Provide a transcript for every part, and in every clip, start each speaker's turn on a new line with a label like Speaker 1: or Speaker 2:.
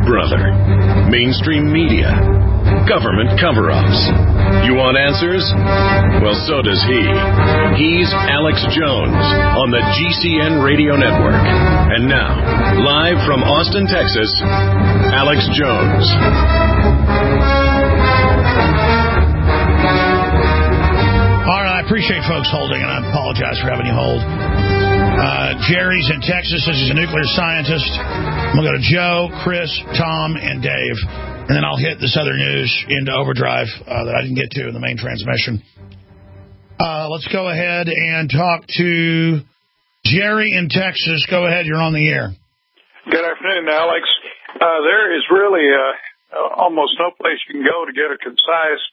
Speaker 1: brother. Mainstream media. Government cover-ups. You want answers? Well, so does he. He's Alex Jones on the GCN Radio Network. And now, live from Austin, Texas, Alex Jones.
Speaker 2: All right, I appreciate folks holding, and I apologize for having you hold. Jerry's in Texas. He's a nuclear scientist. We'll go to Joe, Chris, Tom, and Dave. And then I'll hit this other news into overdrive that I didn't get to in the main transmission. Let's go ahead and talk to Jerry in Texas. Go ahead. You're on the air.
Speaker 3: Good afternoon, Alex. There is really almost no place you can go to get a concise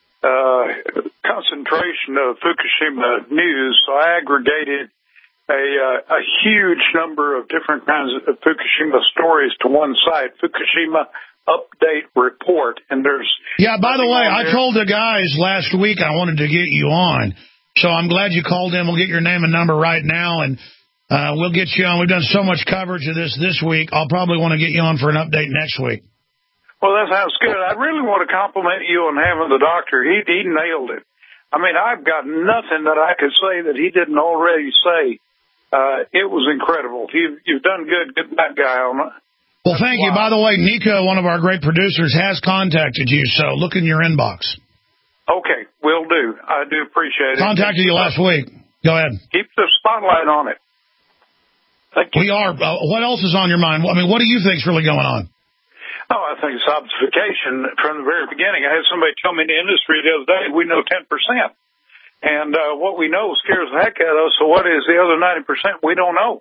Speaker 3: concentration of Fukushima news. So I aggregated a huge number of different kinds of Fukushima stories to one site, Fukushima Update Report. And there's
Speaker 2: by the way, I told the guys last week I wanted to get you on, so I'm glad you called in. We'll get your name and number right now, and we'll get you on. We've done so much coverage of this week. I'll probably want to get you on for an update next week.
Speaker 3: Well, that sounds good. I really want to compliment you on having the doctor. He nailed it. I mean, I've got nothing that I could say that he didn't already say. It was incredible. You've done good. Get that guy on it.
Speaker 2: Well, thank you. By the way, Nico, one of our great producers, has contacted you, so look in your inbox.
Speaker 3: Okay, will do. I do appreciate it.
Speaker 2: Contacted you last week. Go ahead.
Speaker 3: Keep the spotlight on it. Thank you.
Speaker 2: We are. What else is on your mind? I mean, what do you think is really going on?
Speaker 3: Oh, I think it's obfuscation from the very beginning. I had somebody tell me in the industry the other day, we know 10%. And what we know scares the heck out of us, so what is the other 90% we don't know?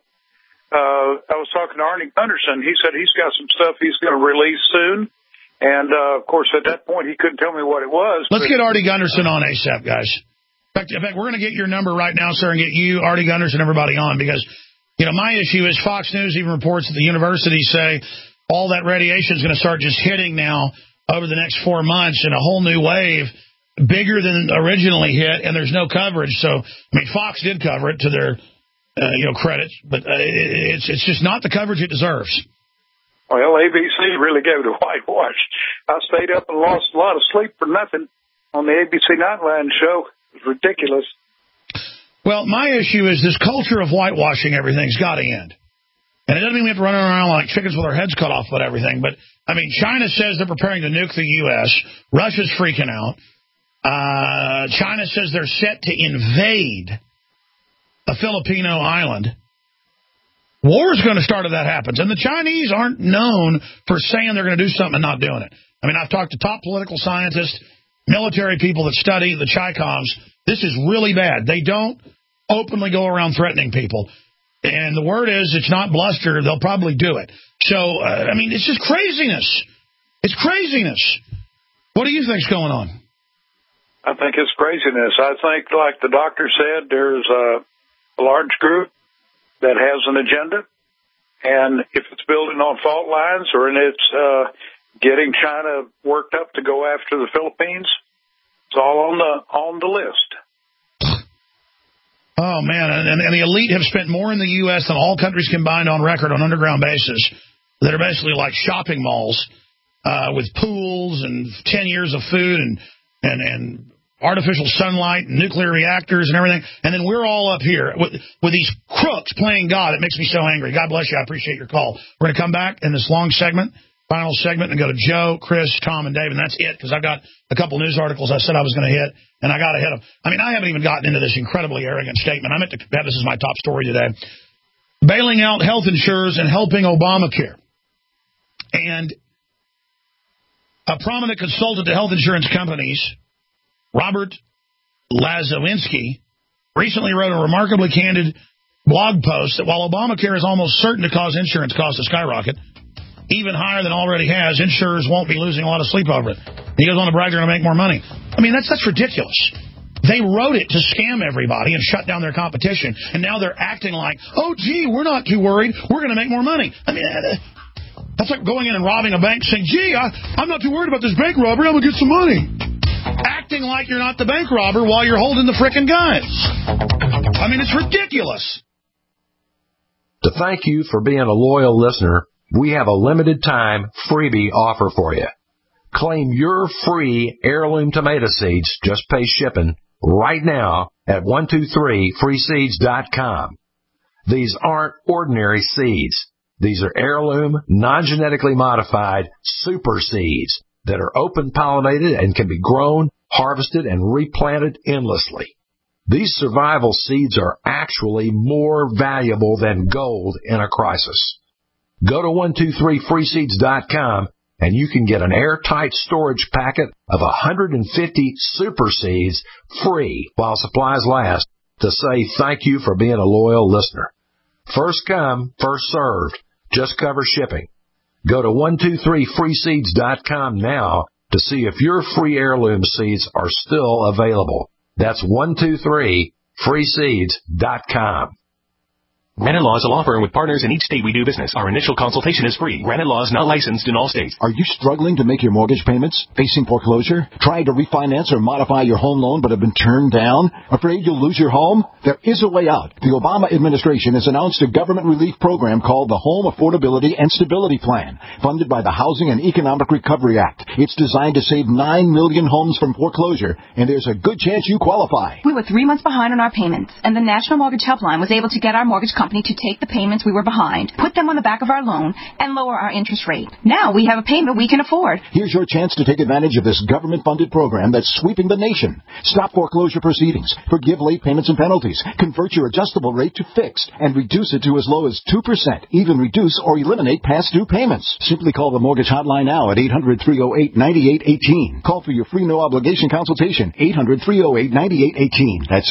Speaker 3: I was talking to Arnie Gunderson. He said he's got some stuff he's going to release soon. And, of course, at that point, he couldn't tell me what it was.
Speaker 2: Let's get Arnie Gunderson on ASAP, guys. In fact, we're going to get your number right now, sir, and get you, Arnie Gunderson, everybody on. Because, my issue is Fox News even reports that the universities say all that radiation is going to start just hitting now over the next 4 months in a whole new wave, bigger than originally hit, and there's no coverage. So, Fox did cover it to their, credit, but it's just not the coverage it deserves.
Speaker 3: Well, ABC really gave it a whitewash. I stayed up and lost a lot of sleep for nothing on the ABC Nightline show. It was ridiculous.
Speaker 2: Well, my issue is this culture of whitewashing everything's got to end. And it doesn't mean we have to run around like chickens with our heads cut off about everything. But, China says they're preparing to nuke the U.S. Russia's freaking out. China says they're set to invade a Filipino island. War is going to start if that happens. And the Chinese aren't known for saying they're going to do something and not doing it. I've talked to top political scientists, military people that study the Chi-Coms. This is really bad. They don't openly go around threatening people. And the word is it's not bluster. They'll probably do it. So, it's just craziness. It's craziness. What do you think's going on?
Speaker 3: I think it's craziness. I think, like the doctor said, there's a large group that has an agenda, and if it's building on fault lines or it's getting China worked up to go after the Philippines, it's all on the list.
Speaker 2: Oh, man, and the elite have spent more in the U.S. than all countries combined on record on underground bases that are basically like shopping malls with pools and 10 years of food and artificial sunlight and nuclear reactors and everything. And then we're all up here with these crooks playing God. It makes me so angry. God bless you. I appreciate your call. We're going to come back in this long segment, final segment, and go to Joe, Chris, Tom, and Dave. And that's it, because I got a couple news articles I said I was going to hit, and I got to hit them. I haven't even gotten into this incredibly arrogant statement. I meant to have this as my top story today. Bailing out health insurers and helping Obamacare. And a prominent consultant to health insurance companies, Robert Lazowinski, recently wrote a remarkably candid blog post that while Obamacare is almost certain to cause insurance costs to skyrocket, even higher than already has, insurers won't be losing a lot of sleep over it. He goes on to brag they're going to make more money. That's ridiculous. They wrote it to scam everybody and shut down their competition, and now they're acting like, oh, gee, we're not too worried. We're going to make more money. That's like going in and robbing a bank saying, gee, I'm not too worried about this bank robbery. I'm going to get some money. Acting like you're not the bank robber while you're holding the frickin' guns. It's ridiculous.
Speaker 4: To thank you for being a loyal listener, we have a limited time freebie offer for you. Claim your free heirloom tomato seeds, just pay shipping, right now at 123freeseeds.com. These aren't ordinary seeds. These are heirloom, non-genetically modified super seeds that are open pollinated and can be grown, harvested, and replanted endlessly. These survival seeds are actually more valuable than gold in a crisis. Go to 123freeseeds.com and you can get an airtight storage packet of 150 super seeds free while supplies last to say thank you for being a loyal listener. First come, first served. Just cover shipping. Go to 123freeseeds.com now to see if your free heirloom seeds are still available. That's 123freeseeds.com.
Speaker 5: Granite Law is a law firm with partners in each state we do business. Our initial consultation is free. Granite Law is not licensed in all states.
Speaker 6: Are you struggling to make your mortgage payments? Facing foreclosure? Trying to refinance or modify your home loan but have been turned down? Afraid you'll lose your home? There is a way out. The Obama administration has announced a government relief program called the Home Affordability and Stability Plan, funded by the Housing and Economic Recovery Act. It's designed to save 9 million homes from foreclosure, and there's a good chance you qualify.
Speaker 7: We were 3 months behind on our payments, and the National Mortgage Helpline was able to get our mortgage company to take the payments we were behind, put them on the back of our loan, and lower our interest rate. Now we have a payment we can afford.
Speaker 6: Here's your chance to take advantage of this government-funded program that's sweeping the nation. Stop foreclosure proceedings, forgive late payments and penalties, convert your adjustable rate to fixed, and reduce it to as low as 2%. Even reduce or eliminate past due payments. Simply call the Mortgage Hotline now at 800-308-9818. Call for your free no-obligation consultation, 800-308-9818. That's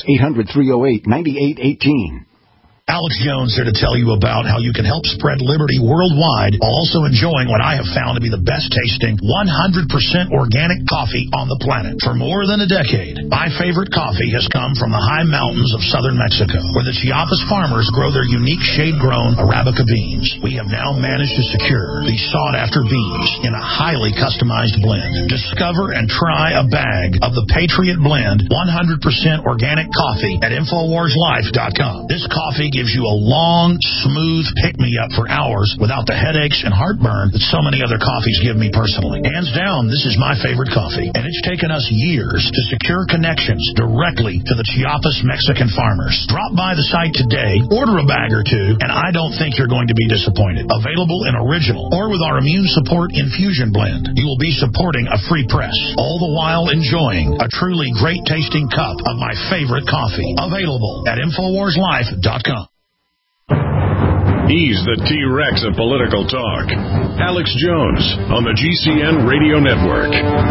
Speaker 6: 800-308-9818.
Speaker 2: Alex Jones here to tell you about how you can help spread liberty worldwide while also enjoying what I have found to be the best tasting 100% organic coffee on the planet. For more than a decade, my favorite coffee has come from the high mountains of southern Mexico, where the Chiapas farmers grow their unique shade-grown Arabica beans. We have now managed to secure these sought-after beans in a highly customized blend. Discover and try a bag of the Patriot Blend 100% organic coffee at InfoWarsLife.com. This coffee gives you a long, smooth pick-me-up for hours without the headaches and heartburn that so many other coffees give me personally. Hands down, this is my favorite coffee, and it's taken us years to secure connections directly to the Chiapas Mexican farmers. Drop by the site today, order a bag or two, and I don't think you're going to be disappointed. Available in original or with our immune support infusion blend. You will be supporting a free press, all the while enjoying a truly great-tasting cup of my favorite coffee. Available at InfoWarsLife.com.
Speaker 1: He's the T-Rex of political talk. Alex Jones on the GCN Radio Network.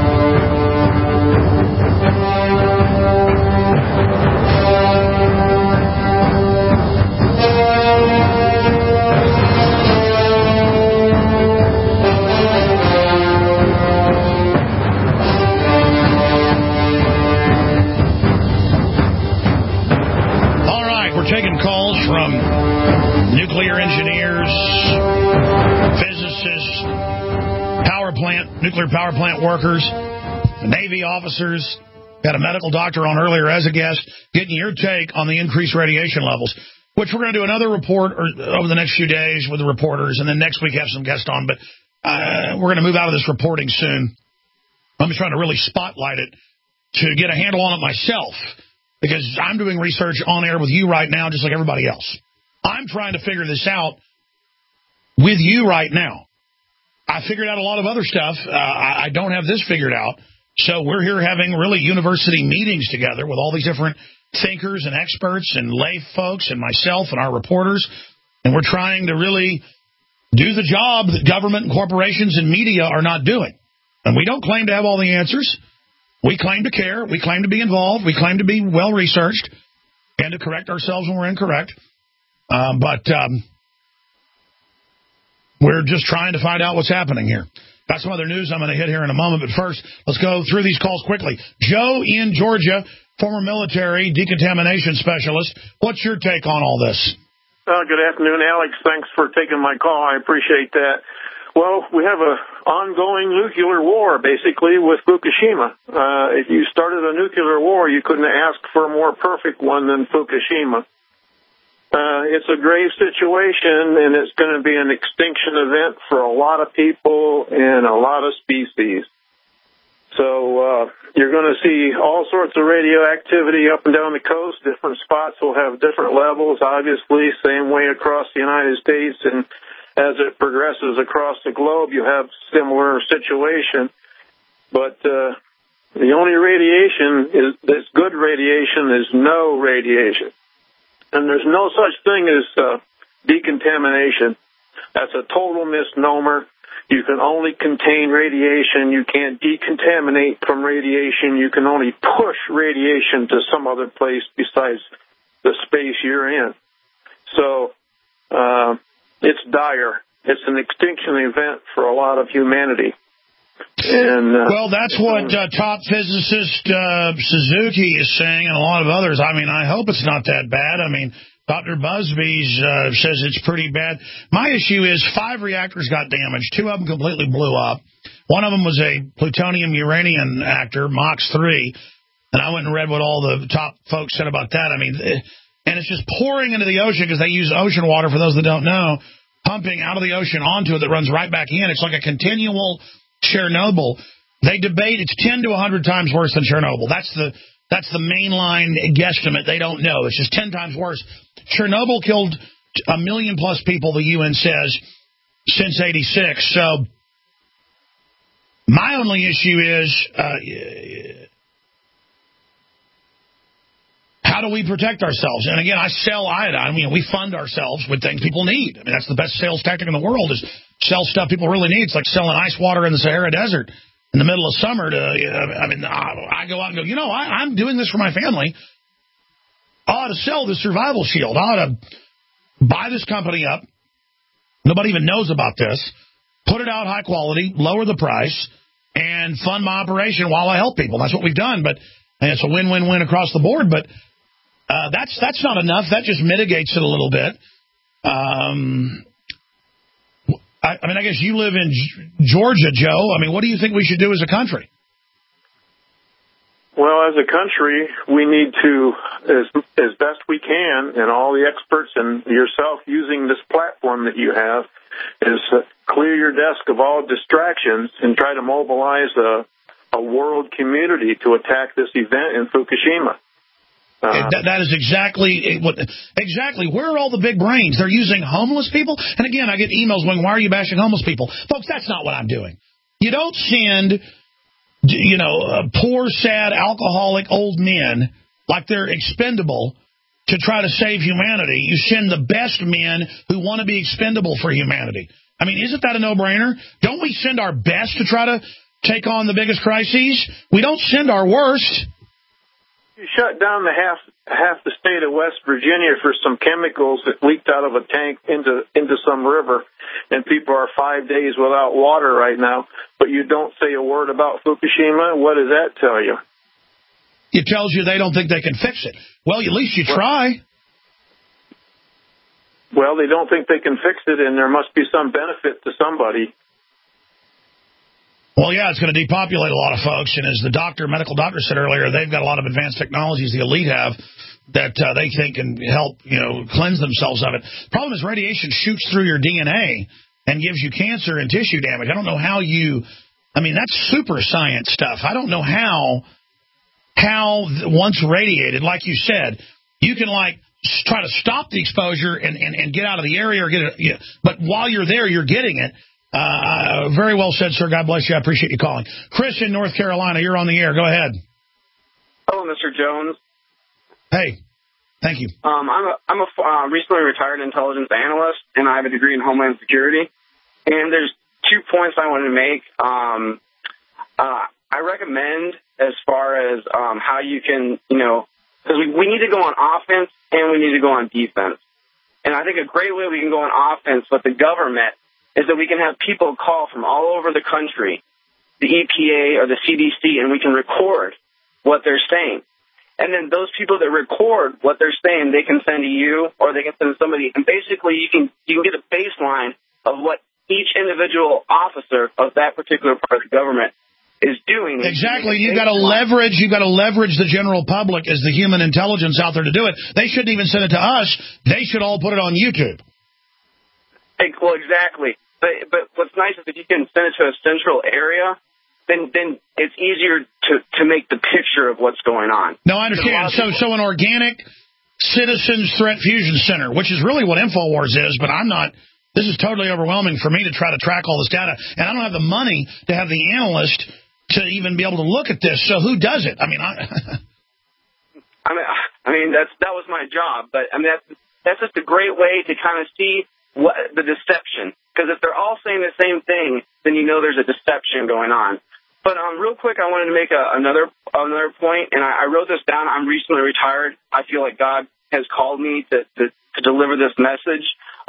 Speaker 2: All right, we're taking calls from nuclear engineers, physicists, nuclear power plant workers, Navy officers. Got a medical doctor on earlier as a guest, getting your take on the increased radiation levels, which we're going to do another report over the next few days with the reporters, and then next week have some guests on. But we're going to move out of this reporting soon. I'm just trying to really spotlight it to get a handle on it myself, because I'm doing research on air with you right now, just like everybody else. I'm trying to figure this out with you right now. I figured out a lot of other stuff. I don't have this figured out. So we're here having really university meetings together with all these different thinkers and experts and lay folks and myself and our reporters. And we're trying to really do the job that government and corporations and media are not doing. And we don't claim to have all the answers. We claim to care. We claim to be involved. We claim to be well-researched and to correct ourselves when we're incorrect. But we're just trying to find out what's happening here. Got some other news I'm going to hit here in a moment, but first, let's go through these calls quickly. Joe in Georgia, former military decontamination specialist. What's your take on all this?
Speaker 3: Good afternoon, Alex. Thanks for taking my call. I appreciate that. Well, we have an ongoing nuclear war, basically, with Fukushima. If you started a nuclear war, you couldn't ask for a more perfect one than Fukushima.
Speaker 8: It's a grave situation, and it's going to be an extinction event for a lot of people and a lot of species. So you're going to see all sorts of radioactivity up and down the coast. Different spots will have different levels, obviously, same way across the United States. And as it progresses across the globe, you have similar situation. But the only radiation that's good radiation is no radiation. And there's no such thing as decontamination. That's a total misnomer. You can only contain radiation. You can't decontaminate from radiation. You can only push radiation to some other place besides the space you're in. So it's dire. It's an extinction event for a lot of humanity. And,
Speaker 2: well, that's what top physicist Suzuki is saying, and a lot of others. I mean, I hope it's not that bad. I mean, Dr. Busby says it's pretty bad. My issue is 5 reactors got damaged. 2 of them completely blew up. One of them was a plutonium-uranium reactor, MOX-3, and I went and read what all the top folks said about that. I mean, and it's just pouring into the ocean because they use ocean water, for those that don't know, pumping out of the ocean onto it that runs right back in. It's like a continual Chernobyl. They debate it's 10 to 100 times worse than Chernobyl. That's the mainline guesstimate. They don't know. It's just 10 times worse. Chernobyl killed 1 million plus people, the UN says, since '86. So my only issue is how do we protect ourselves? And again, I sell iodine. I mean, we fund ourselves with things people need. I mean, that's the best sales tactic in the world, is sell stuff people really need. It's like selling ice water in the Sahara Desert in the middle of summer. I go out and go, I'm doing this for my family. I ought to sell the survival shield. I ought to buy this company up. Nobody even knows about this. Put it out high quality, lower the price, and fund my operation while I help people. That's what we've done. But it's a win-win-win across the board. But that's not enough. That just mitigates it a little bit. I guess you live in Georgia, Joe. I mean, what do you think we should do as a country?
Speaker 8: Well, as a country, we need to, as best we can, and all the experts and yourself using this platform that you have, is clear your desk of all distractions and try to mobilize a world community to attack this event in Fukushima.
Speaker 2: That is exactly where are all the big brains? They're using homeless people. And again, I get emails going, why are you bashing homeless people? Folks, that's not what I'm doing. You don't send, poor, sad, alcoholic old men like they're expendable to try to save humanity. You send the best men who want to be expendable for humanity. I mean, isn't that a no-brainer? Don't we send our best to try to take on the biggest crises? We don't send our worst.
Speaker 8: You shut down the half the state of West Virginia for some chemicals that leaked out of a tank into some river, and people are 5 days without water right now, but you don't say a word about Fukushima. What does that tell you?
Speaker 2: It tells you they don't think they can fix it. Well, at least you try.
Speaker 8: Well, they don't think they can fix it, and there must be some benefit to somebody.
Speaker 2: Well, yeah, it's going to depopulate a lot of folks, and as the medical doctor said earlier, they've got a lot of advanced technologies the elite have that they think can help, cleanse themselves of it. The problem is radiation shoots through your DNA and gives you cancer and tissue damage. I don't know how that's super science stuff. I don't know how once radiated, like you said, you can try to stop the exposure and get out of the area or get it, but while you're there, you're getting it. Very well said, sir. God bless you. I appreciate you calling. Chris in North Carolina, you're on the air. Go ahead.
Speaker 9: Hello, Mr. Jones.
Speaker 2: Hey, thank you.
Speaker 9: I'm a recently retired intelligence analyst, and I have a degree in Homeland Security. And there's 2 points I wanted to make. I recommend as far as how you can, because we need to go on offense and we need to go on defense. And I think a great way we can go on offense with the government is that we can have people call from all over the country, the EPA or the CDC, and we can record what they're saying. And then those people that record what they're saying, they can send to you or they can send to somebody. And basically you can get a baseline of what each individual officer of that particular part of the government is doing.
Speaker 2: Exactly. You've got to leverage the general public as the human intelligence out there to do it. They shouldn't even send it to us. They should all put it on YouTube.
Speaker 9: Well, exactly. But what's nice is if you can send it to a central area, then it's easier to make the picture of what's going on.
Speaker 2: No, I understand. So an organic citizens threat fusion center, which is really what InfoWars is, but I'm not. This is totally overwhelming for me to try to track all this data, and I don't have the money to have the analyst to even be able to look at this. So who does it? I mean,
Speaker 9: that was my job, but I mean that's just a great way to kind of see what the deception. Because if they're all saying the same thing, then you know there's a deception going on. But real quick, I wanted to make another point, and I wrote this down. I'm recently retired. I feel like God has called me to deliver this message,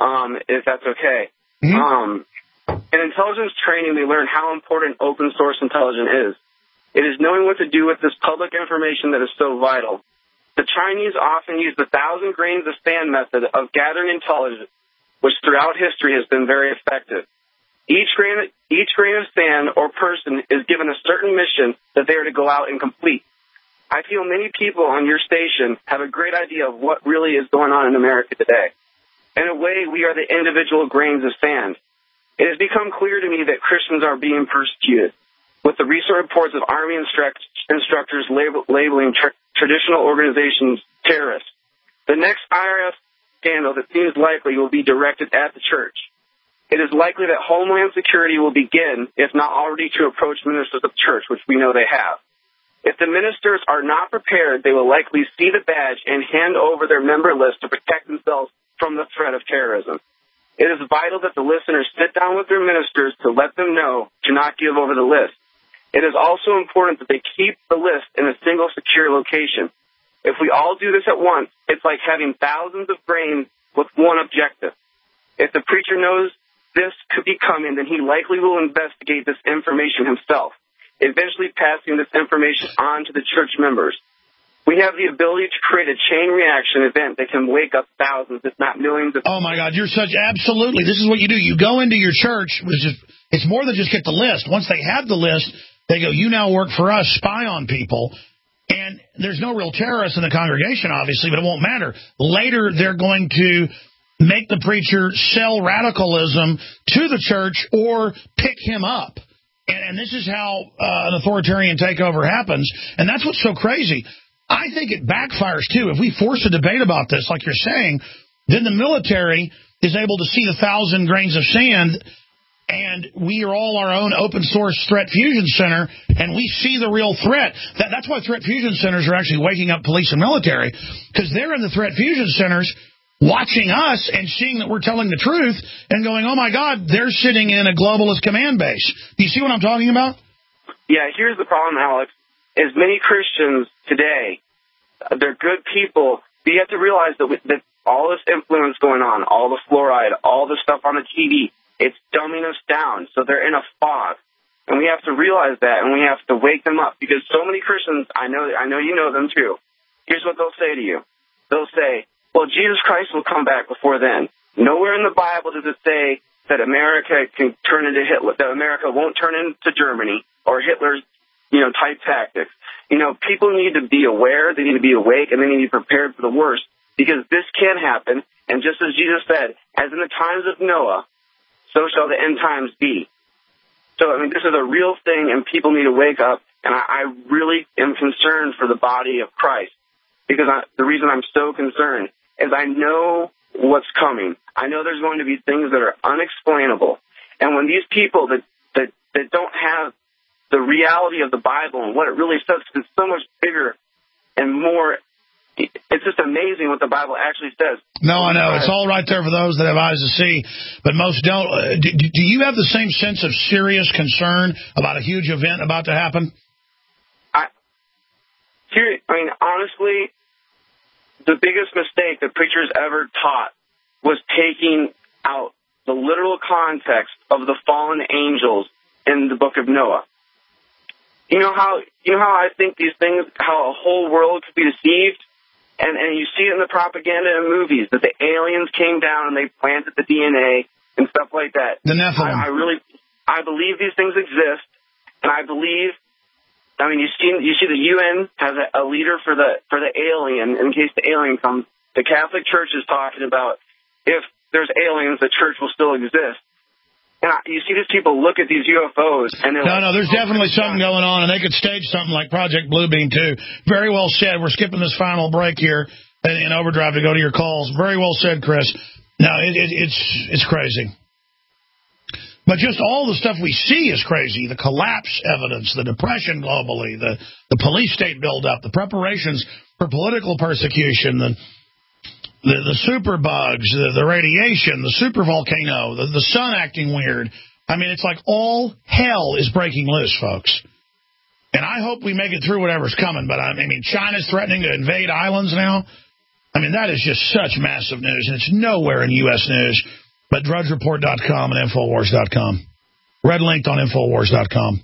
Speaker 9: if that's okay. Mm-hmm. In intelligence training, we learn how important open source intelligence is. It is knowing what to do with this public information that is so vital. The Chinese often use the 1,000 grains of sand method of gathering intelligence, which throughout history has been very effective. Each grain of sand or person is given a certain mission that they are to go out and complete. I feel many people on your station have a great idea of what really is going on in America today. In a way, we are the individual grains of sand. It has become clear to me that Christians are being persecuted, with the recent reports of Army instructors labeling traditional organizations terrorists. The next IRS scandal that seems likely will be directed at the church. It is likely that Homeland Security will begin, if not already, to approach ministers of the church, which we know they have. If the ministers are not prepared, they will likely see the badge and hand over their member list to protect themselves from the threat of terrorism. It is vital that the listeners sit down with their ministers to let them know to not give over the list. It is also important that they keep the list in a single secure location. If we all do this at once, it's like having thousands of grains with one objective. If the preacher knows this could be coming, then he likely will investigate this information himself, eventually passing this information on to the church members. We have the ability to create a chain reaction event that can wake up thousands, if not millions of people.
Speaker 2: Oh, my God, absolutely. This is what you do. You go into your church, it's more than just get the list. Once they have the list, they go, you now work for us, spy on people. And there's no real terrorists in the congregation, obviously, but it won't matter. Later, they're going to make the preacher sell radicalism to the church or pick him up. And this is how an authoritarian takeover happens. And that's what's so crazy. I think it backfires, too. If we force a debate about this, like you're saying, then the military is able to see the 1,000 grains of sand, and we are all our own open-source threat fusion center, and we see the real threat. That's why threat fusion centers are actually waking up police and military, because they're in the threat fusion centers watching us and seeing that we're telling the truth and going, oh, my God, they're sitting in a globalist command base. Do you see what I'm talking about?
Speaker 9: Yeah, here's the problem, Alex. As many Christians today, they're good people, but you have to realize that all this influence going on, all the fluoride, all the stuff on the TV, it's dumbing us down. So they're in a fog. And we have to realize that, and we have to wake them up. Because so many Christians, I know you know them too. Here's what they'll say to you. They'll say, well, Jesus Christ will come back before then. Nowhere in the Bible does it say that America can turn into Hitler, that America won't turn into Germany or Hitler's type tactics. People need to be aware, they need to be awake, and they need to be prepared for the worst, because this can happen. And just as Jesus said, as in the times of Noah, so shall the end times be. So, this is a real thing, and people need to wake up, and I really am concerned for the body of Christ, because the reason I'm so concerned is I know what's coming. I know there's going to be things that are unexplainable, and when these people that don't have the reality of the Bible and what it really says, is so much bigger and more. It's just amazing what the Bible actually says.
Speaker 2: No, I know. It's all right there for those that have eyes to see, but most don't. Do you have the same sense of serious concern about a huge event about to happen?
Speaker 9: Honestly, the biggest mistake that preachers ever taught was taking out the literal context of the fallen angels in the book of Noah. You know how I think these things, how a whole world could be deceived? And you see it in the propaganda and movies, that the aliens came down and they planted the DNA and stuff like that.
Speaker 2: The Nephilim.
Speaker 9: I believe these things exist, And I believe, I mean, you see the UN has a leader for the alien in case the alien comes. The Catholic Church is talking about if there's aliens, the church will still exist. And you see these people look at these UFOs and they're
Speaker 2: no, there's definitely something going on, and they could stage something like Project Bluebeam too. Very well said. We're skipping this final break here in Overdrive to go to your calls. Very well said, Chris. No, it's crazy. But just all the stuff we see is crazy. The collapse evidence, the depression globally, the police state buildup, the preparations for political persecution, the superbugs, the radiation, the supervolcano, the sun acting weird. I mean, it's like all hell is breaking loose, folks. And I hope we make it through whatever's coming. But I mean, China's threatening to invade islands now. I mean, that is just such massive news, and it's nowhere in U.S. news. But DrudgeReport.com and Infowars.com. Red linked on Infowars.com.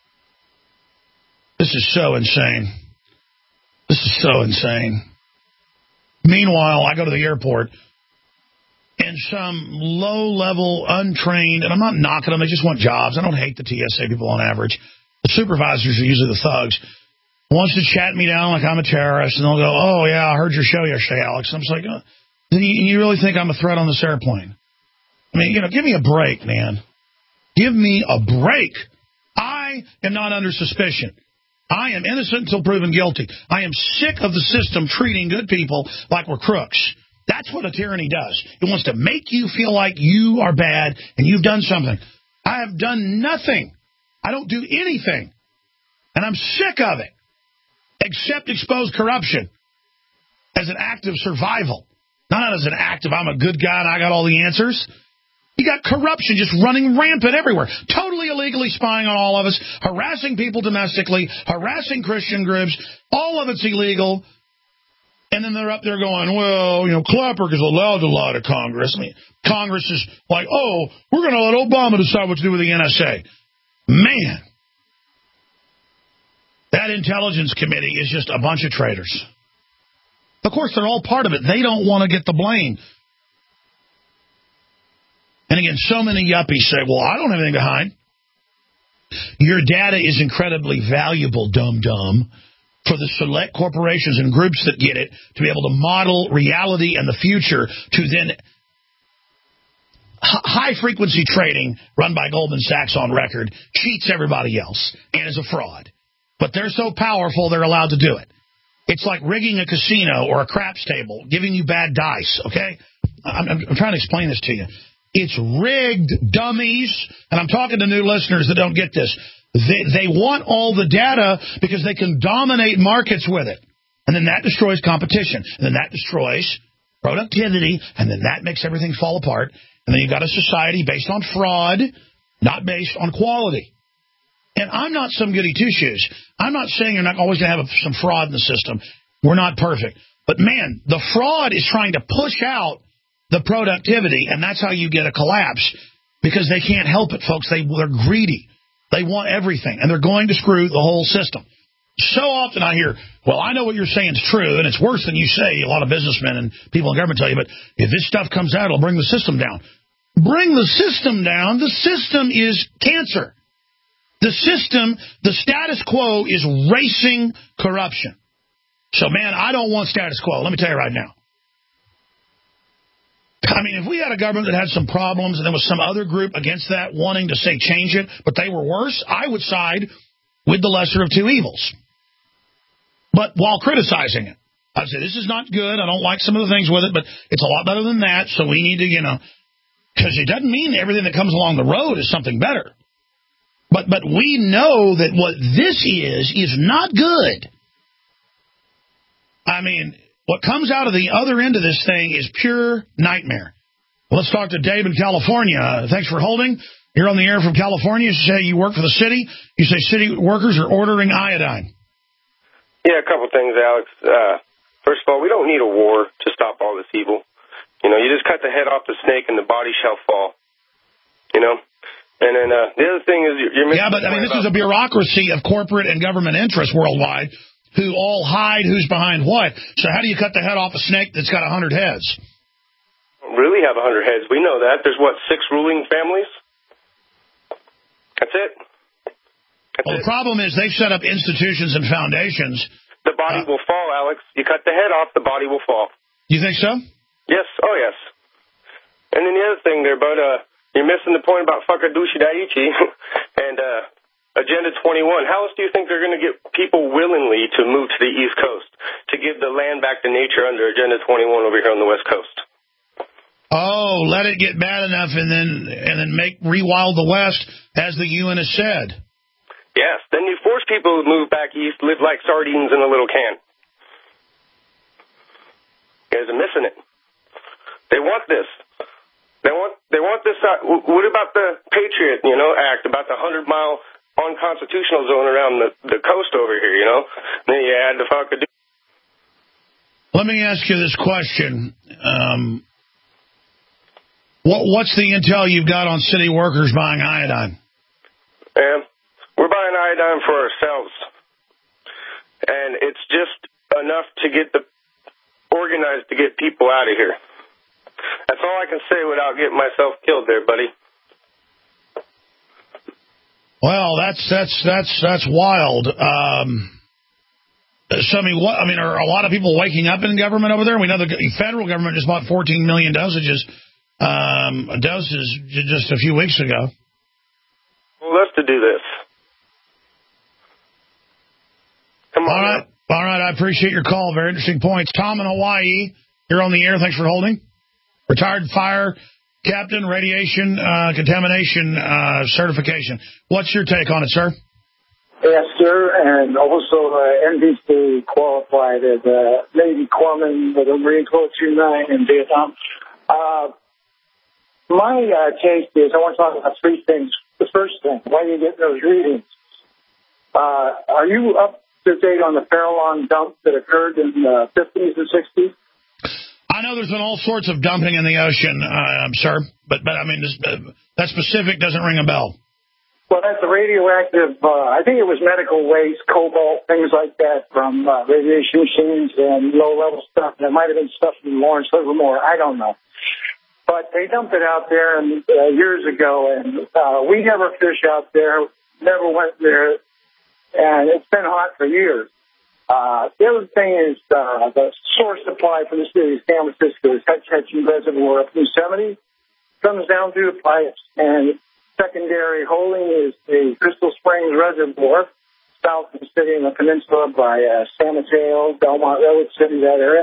Speaker 2: This is so insane. This is so insane. Meanwhile, I go to the airport, and some low-level, untrained, and I'm not knocking them, they just want jobs. I don't hate the TSA people on average. The supervisors are usually the thugs. Wants to chat me down like I'm a terrorist, and they'll go, oh, yeah, I heard your show yesterday, Alex. And I'm just like, oh, you really think I'm a threat on this airplane? I mean, give me a break, man. Give me a break. I am not under suspicion. I am innocent until proven guilty. I am sick of the system treating good people like we're crooks. That's what a tyranny does. It wants to make you feel like you are bad and you've done something. I have done nothing. I don't do anything. And I'm sick of it. Except expose corruption as an act of survival. Not as an act of I'm a good guy and I got all the answers. You got corruption just running rampant everywhere, totally illegally spying on all of us, harassing people domestically, harassing Christian groups. All of it's illegal. And then they're up there going, well, Clapper is allowed to lie to Congress. I mean, Congress is like, oh, we're going to let Obama decide what to do with the NSA. Man, that intelligence committee is just a bunch of traitors. Of course, they're all part of it. They don't want to get the blame. And again, so many yuppies say, well, I don't have anything to hide. Your data is incredibly valuable, dum-dum, for the select corporations and groups that get it to be able to model reality and the future to then high-frequency trading run by Goldman Sachs on record cheats everybody else and is a fraud. But they're so powerful, they're allowed to do it. It's like rigging a casino or a craps table, giving you bad dice, okay? I'm trying to explain this to you. It's rigged, dummies, and I'm talking to new listeners that don't get this. They want all the data because they can dominate markets with it. And then that destroys competition. And then that destroys productivity. And then that makes everything fall apart. And then you've got a society based on fraud, not based on quality. And I'm not some goody two-shoes. I'm not saying you're not always going to have some fraud in the system. We're not perfect. But, man, the fraud is trying to push out the productivity, and that's how you get a collapse, because they can't help it, folks. They're greedy. They want everything, and they're going to screw the whole system. So often I hear, well, I know what you're saying is true, and it's worse than you say. A lot of businessmen and people in government tell you, but if this stuff comes out, it'll bring the system down. Bring the system down. The system is cancer. The system, the status quo is racing corruption. So, man, I don't want status quo. Let me tell you right now. I mean, if we had a government that had some problems and there was some other group against that wanting to, say, change it, but they were worse, I would side with the lesser of two evils. But while criticizing it, I'd say this is not good. I don't like some of the things with it, but it's a lot better than that, so we need to, because it doesn't mean everything that comes along the road is something better. But we know that what this is not good. I mean, what comes out of the other end of this thing is pure nightmare. Well, let's talk to Dave in California. Thanks for holding. You're on the air from California. You say you work for the city. You say city workers are ordering iodine.
Speaker 10: Yeah, a couple things, Alex. First of all, we don't need a war to stop all this evil. You just cut the head off the snake and the body shall fall. And then the other thing is you're missing. Yeah, but this is a bureaucracy of corporate and government interests worldwide who all hide who's behind what. So how do you cut the head off a snake that's got 100 heads? We don't really have 100 heads. We know that. There's, 6 ruling families? That's it.
Speaker 2: Well, the problem is they've set up institutions and foundations.
Speaker 10: The body will fall, Alex. You cut the head off, the body will fall.
Speaker 2: You think so?
Speaker 10: Yes. Oh, yes. And then the other thing there, bud, you're missing the point about Fakadushi Daiichi and Agenda 21. How else do you think they're going to get people willingly to move to the East Coast, to give the land back to nature under Agenda 21 over here on the West Coast?
Speaker 2: Oh, let it get bad enough and then rewild the West, as the UN has said.
Speaker 10: Yes. Then you force people to move back east, live like sardines in a little can. You guys are missing it. They want this. They want this. What about the Patriot, Act, about the 100-mile unconstitutional zone around the coast over here, Then you add the Fakadushi.
Speaker 2: Let me ask you this question. What's the intel you've got on city workers buying iodine?
Speaker 10: We're buying iodine for ourselves. And it's just enough to get organized to get people out of here. That's all I can say without getting myself killed there, buddy.
Speaker 2: Well, that's wild. So, are a lot of people waking up in government over there? We know the federal government just bought 14 million doses just a few weeks ago.
Speaker 10: Well, let's do this. Come on.
Speaker 2: All right. I appreciate your call. Very interesting points. Tom in Hawaii, you're on the air. Thanks for holding. Retired fire captain, radiation contamination certification. What's your take on it, sir?
Speaker 11: Yes, sir, and also NBC qualified as a Navy corpsman with the Marine Corps 2-9 in Vietnam. My take is I want to talk about three things. The first thing, why do you get those readings? Are you up to date on the Farallon dump that occurred in the 50s and 60s?
Speaker 2: I know there's been all sorts of dumping in the ocean, sir, but that specific doesn't ring a bell.
Speaker 11: Well, that's the radioactive, I think it was medical waste, cobalt, things like that from radiation machines and low-level stuff. And it might have been stuff from Lawrence Livermore. I don't know. But they dumped it out there years ago, and we never fish out there, never went there, and it's been hot for years. The other thing is the source supply for the city of San Francisco is Hetch Hetchy Reservoir up in Yosemite. Comes down through the pipes, and secondary holding is the Crystal Springs Reservoir, south of the city in the peninsula by San Mateo, Belmont, Redwood City, that area.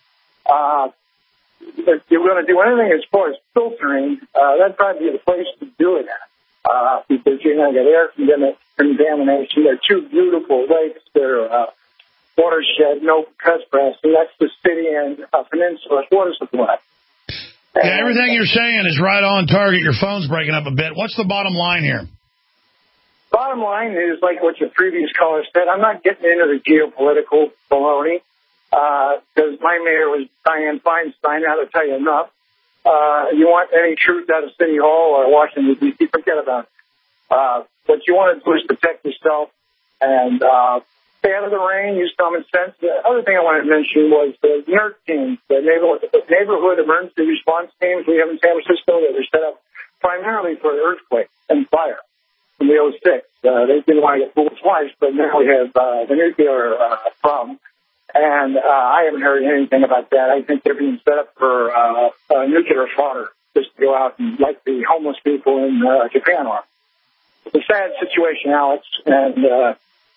Speaker 11: If you're going to do anything as far as filtering, that'd probably be the place to do it at, because you're going to get air contamination. They're two beautiful lakes. They're watershed, no trespass, and that's the city and peninsula water supply.
Speaker 2: Yeah, everything you're saying is right on target. Your phone's breaking up a bit. What's the bottom line here?
Speaker 11: Bottom line is, like what your previous caller said, I'm not getting into the geopolitical baloney, because my mayor was Dianne Feinstein. Now to tell you enough. You want any truth out of City Hall or Washington, D.C., forget about it. What you want to do is protect yourself and stay out of the rain, use common sense. The other thing I wanted to mention was the NERC teams, the neighborhood emergency response teams we have in San Francisco that were set up primarily for earthquake and fire from the 06. They didn't want to get fooled twice, but now we have the nuclear problem. And I haven't heard anything about that. I think they're being set up for nuclear fodder, just to go out and like the homeless people in Japan are. It's a sad situation, Alex, and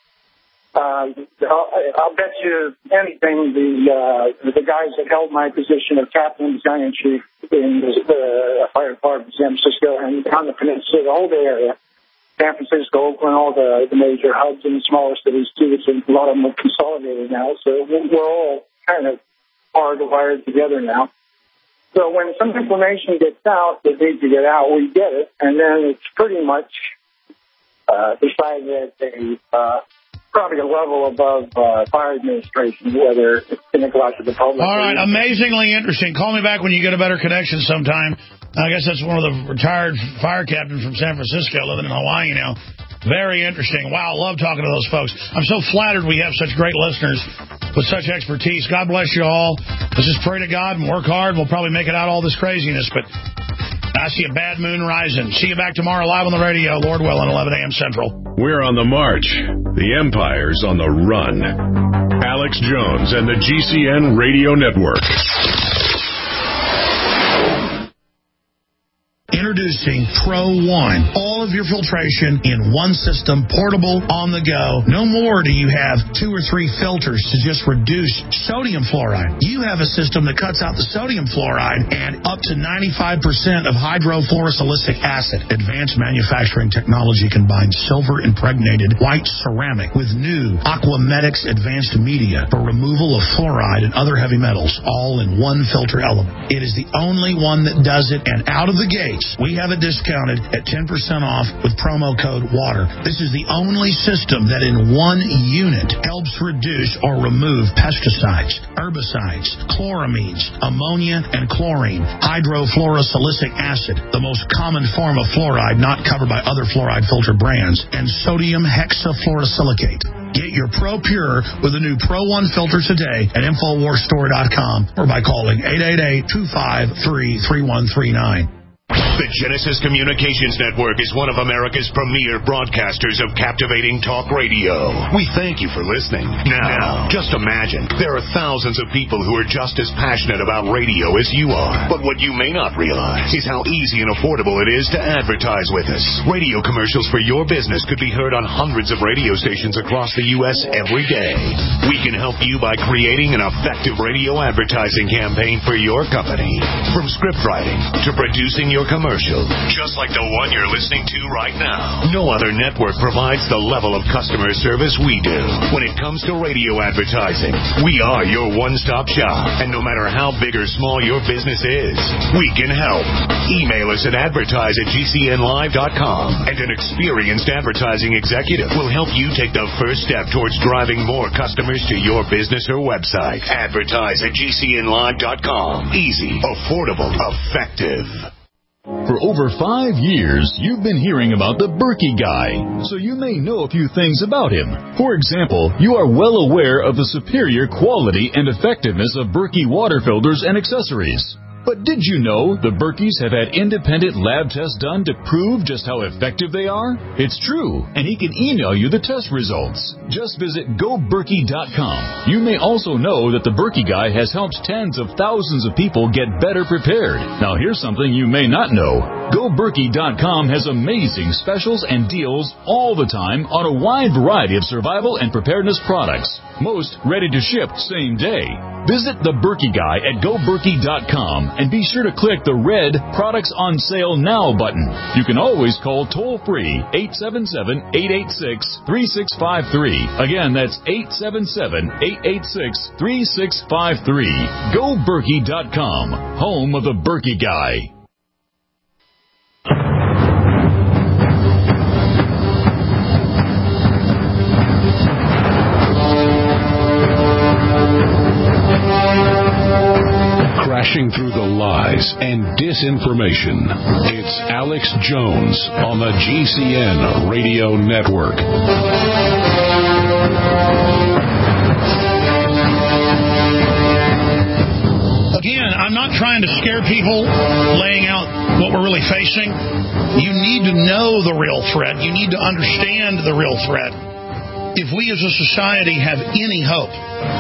Speaker 11: I'll bet you anything the guys that held my position of captain, battalion chief in the fire department in San Francisco and on the peninsula, the whole Bay Area, San Francisco, Oakland, all the major hubs and the smaller cities too. A lot of them are consolidated now, so we're all kind of hardwired together now. So when some information gets out that needs to get out, we get it, and then it's pretty much decided at probably a level above fire administration, whether it's going to go out to the public.
Speaker 2: All right, amazingly interesting. Call me back when you get a better connection sometime. I guess that's one of the retired fire captains from San Francisco living in Hawaii now. Very interesting. Wow, love talking to those folks. I'm so flattered we have such great listeners with such expertise. God bless you all. Let's just pray to God and work hard. We'll probably make it out all this craziness, but I see a bad moon rising. See you back tomorrow live on the radio, Lord willing, 11 a.m. Central.
Speaker 1: We're on the march. The Empire's on the run. Alex Jones and the GCN Radio Network.
Speaker 2: Introducing Pro One. All of your filtration in one system, portable, on the go. No more do you have 2 or 3 filters to just reduce sodium fluoride. You have a system that cuts out the sodium fluoride and up to 95% of hydrofluorosilicic acid. Advanced manufacturing technology combines silver-impregnated white ceramic with new Aquamedics advanced media for removal of fluoride and other heavy metals, all in one filter element. It is the only one that does it, and out of the gate, we have it discounted at 10% off with promo code WATER. This is the only system that in one unit helps reduce or remove pesticides, herbicides, chloramines, ammonia, and chlorine, hydrofluorosilicic acid, the most common form of fluoride not covered by other fluoride filter brands, and sodium hexafluorosilicate. Get your Pro Pure with a new Pro One filter today at InfoWarsStore.com or by calling 888-253-3139.
Speaker 12: The Genesis Communications Network is one of America's premier broadcasters of captivating talk radio. We thank you for listening. Now, just imagine, there are thousands of people who are just as passionate about radio as you are. But what you may not realize is how easy and affordable it is to advertise with us. Radio commercials for your business could be heard on hundreds of radio stations across the U.S. every day. We can help you by creating an effective radio advertising campaign for your company. From script writing to producing your commercial, just like the one you're listening to right now. No other network provides the level of customer service we do. When it comes to radio advertising, we are your one-stop shop. And no matter how big or small your business is, we can help. Email us at advertise@gcnlive.com, and an experienced advertising executive will help you take the first step towards driving more customers to your business or website. Advertise@gcnlive.com. Easy, affordable, effective.
Speaker 13: For over 5 years, you've been hearing about the Berkey Guy, so you may know a few things about him. For example, you are well aware of the superior quality and effectiveness of Berkey water filters and accessories. But did you know the Berkeys have had independent lab tests done to prove just how effective they are? It's true, and he can email you the test results. Just visit GoBerkey.com. You may also know that the Berkey Guy has helped tens of thousands of people get better prepared. Now here's something you may not know. GoBerkey.com has amazing specials and deals all the time on a wide variety of survival and preparedness products. Most ready to ship same day. Visit the Berkey Guy at GoBerkey.com and be sure to click the red Products on Sale Now button. You can always call toll-free 877-886-3653. Again, that's 877-886-3653. GoBerkey.com, home of the Berkey Guy.
Speaker 1: Crashing through the lies and disinformation. It's Alex Jones on the GCN Radio Network.
Speaker 2: Again, I'm not trying to scare people, laying out what we're really facing. You need to know the real threat. You need to understand the real threat. If we as a society have any hope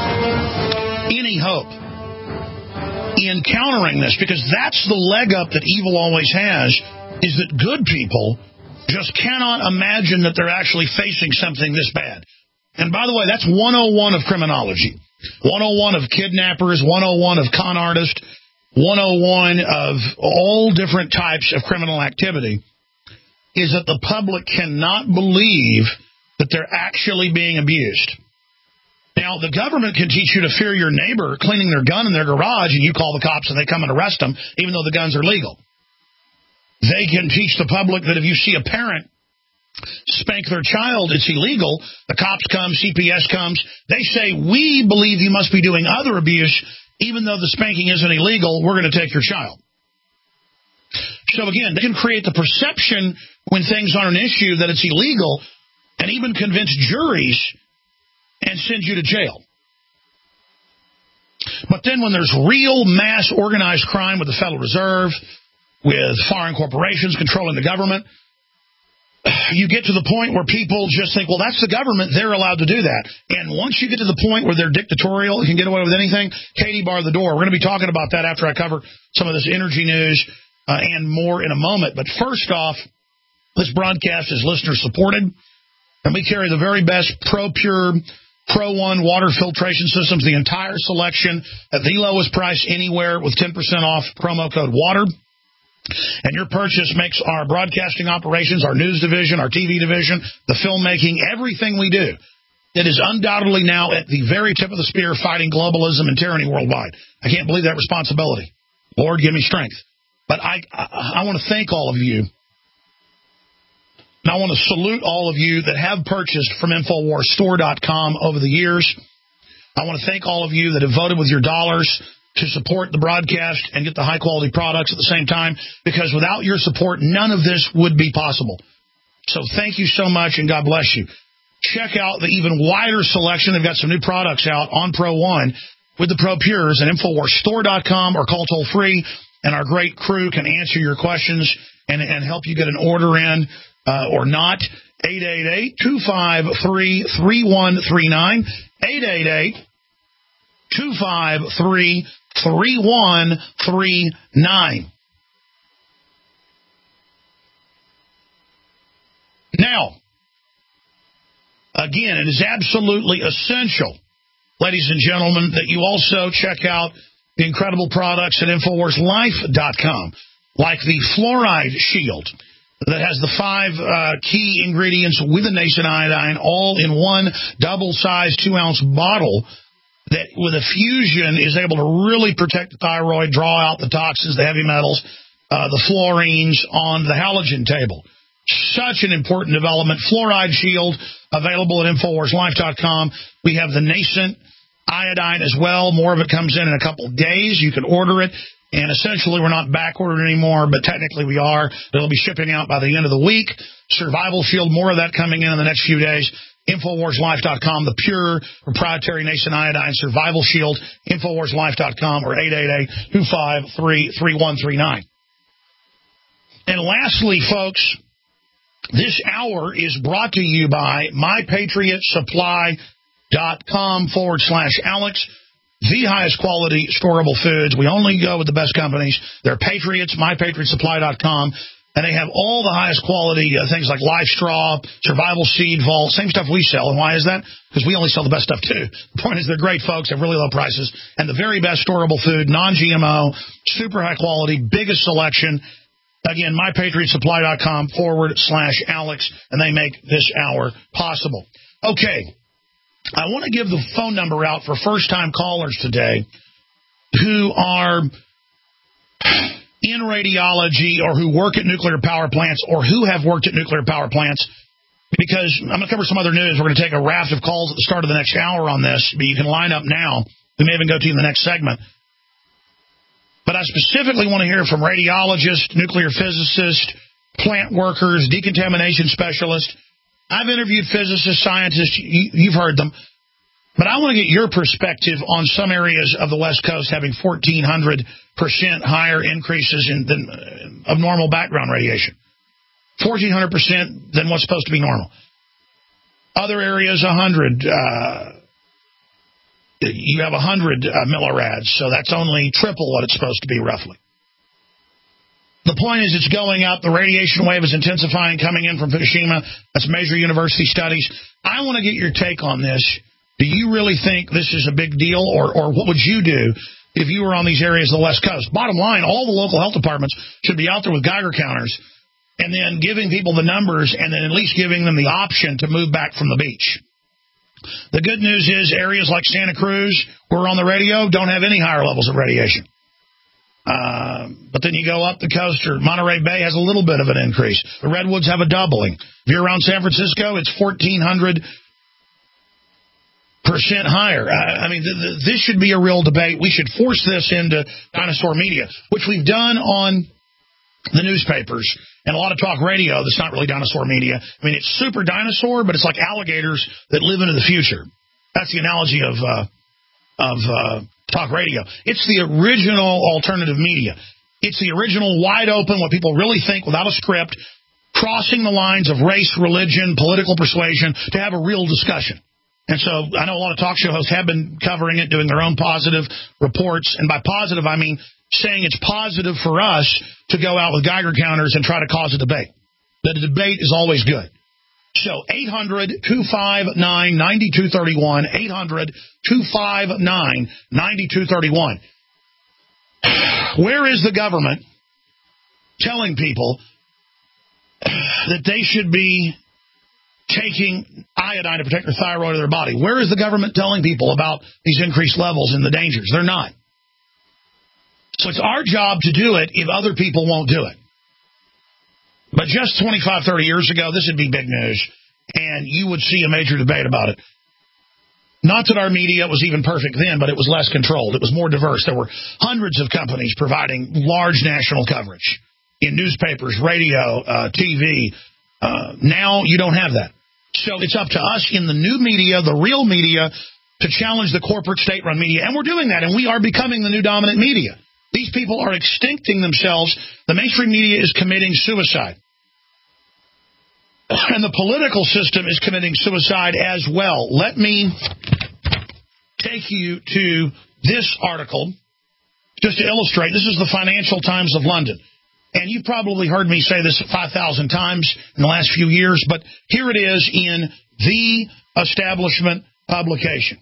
Speaker 2: in countering this, because that's the leg up that evil always has, is that good people just cannot imagine that they're actually facing something this bad. And by the way, that's 101 of criminology, 101 of kidnappers, 101 of con artists, 101 of all different types of criminal activity, is that the public cannot believe that they're actually being abused. Now, the government can teach you to fear your neighbor cleaning their gun in their garage, and you call the cops and they come and arrest them, even though the guns are legal. They can teach the public that if you see a parent spank their child, it's illegal. The cops come, CPS comes. They say, we believe you must be doing other abuse, even though the spanking isn't illegal. We're going to take your child. So, again, they can create the perception when things aren't an issue that it's illegal, and even convince juries and send you to jail. But then when there's real mass organized crime with the Federal Reserve, with foreign corporations controlling the government. You get to the point where people just think, well, that's the government. They're allowed to do that. And once you get to the point where they're dictatorial, you can get away with anything, Katie bar the door. We're going to be talking about that after I cover some of this energy news and more in a moment. But first off, this broadcast is listener-supported, and we carry the very best ProPure Pro One water filtration systems, the entire selection at the lowest price anywhere with 10% off promo code WATER. And your purchase makes our broadcasting operations, our news division, our TV division, the filmmaking, everything we do. It is undoubtedly now at the very tip of the spear fighting globalism and tyranny worldwide. I can't believe that responsibility. Lord, give me strength. But I want to thank all of you. And I want to salute all of you that have purchased from InfoWarsStore.com over the years. I want to thank all of you that have voted with your dollars to support the broadcast and get the high-quality products at the same time, because without your support, none of this would be possible. So thank you so much, and God bless you. Check out the even wider selection. They've got some new products out on Pro One with the ProPures at InfoWarsStore.com, or call toll-free, and our great crew can answer your questions and help you get an order in or not. 888-253-3139, 888-253-3139. Now, again, it is absolutely essential, ladies and gentlemen, that you also check out the incredible products at InfoWarsLife.com, like the Fluoride Shield that has the 5 key ingredients with the Nascent iodine, all in one double-sized 2-ounce bottle that with a fusion is able to really protect the thyroid, draw out the toxins, the heavy metals, the fluorines on the halogen table. Such an important development. Fluoride Shield, available at InfoWarsLife.com. We have the Nascent iodine as well. More of it comes in a couple of days. You can order it. And essentially, we're not back-ordered anymore, but technically we are. It'll be shipping out by the end of the week. Survival Shield, more of that coming in the next few days. InfoWarsLife.com, the pure proprietary Nascent iodine Survival Shield. InfoWarsLife.com, or 888-253-3139. And lastly, folks, this hour is brought to you by MyPatriotSupply.com/Alex. The highest quality storable foods. We only go with the best companies. They're Patriots, MyPatriotSupply.com, and they have all the highest quality things like Life Straw, Survival Seed Vault, same stuff we sell. And why is that? Because we only sell the best stuff, too. The point is they're great folks, have really low prices, and the very best storable food, non-GMO, super high quality, biggest selection. Again, MyPatriotSupply.com/Alex, and they make this hour possible. Okay. I want to give the phone number out for first-time callers today who are in radiology or who work at nuclear power plants or who have worked at nuclear power plants, because I'm going to cover some other news. We're going to take a raft of calls at the start of the next hour on this, but you can line up now. We may even go to you in the next segment. But I specifically want to hear from radiologists, nuclear physicists, plant workers, decontamination specialists. I've interviewed physicists, scientists, you've heard them, but I want to get your perspective on some areas of the West Coast having 1,400% higher increases of normal background radiation. 1,400% than what's supposed to be normal. Other areas, 100. You have 100 millirads, so that's only triple what it's supposed to be, roughly. The point is it's going up. The radiation wave is intensifying, coming in from Fukushima. That's major university studies. I want to get your take on this. Do you really think this is a big deal, or what would you do if you were on these areas of the West Coast? Bottom line, all the local health departments should be out there with Geiger counters and then giving people the numbers and then at least giving them the option to move back from the beach. The good news is areas like Santa Cruz, we're on the radio, don't have any higher levels of radiation. But then you go up the coast, or Monterey Bay has a little bit of an increase. The Redwoods have a doubling. If you're around San Francisco, it's 1,400% higher. I mean, this should be a real debate. We should force this into dinosaur media, which we've done on the newspapers and a lot of talk radio that's not really dinosaur media. I mean, it's super dinosaur, but it's like alligators that live into the future. That's the analogy of talk radio. It's the original alternative media. It's the original, wide open, what people really think without a script, crossing the lines of race, religion, political persuasion to have a real discussion. And so I know a lot of talk show hosts have been covering it, doing their own positive reports. And by positive, I mean saying it's positive for us to go out with Geiger counters and try to cause a debate. The debate is always good. So 800-259-9231, 800-259-9231. Where is the government telling people that they should be taking iodine to protect their thyroid of their body? Where is the government telling people about these increased levels and the dangers? They're not. So it's our job to do it if other people won't do it. But just 25, 30 years ago, this would be big news, and you would see a major debate about it. Not that our media was even perfect then, but it was less controlled. It was more diverse. There were hundreds of companies providing large national coverage in newspapers, radio, TV. Now you don't have that. So it's up to us in the new media, the real media, to challenge the corporate state-run media. And we're doing that, and we are becoming the new dominant media. These people are extincting themselves. The mainstream media is committing suicide. And the political system is committing suicide as well. Let me take you to this article just to illustrate. This is the Financial Times of London. And you've probably heard me say this 5,000 times in the last few years, but here it is in the establishment publication.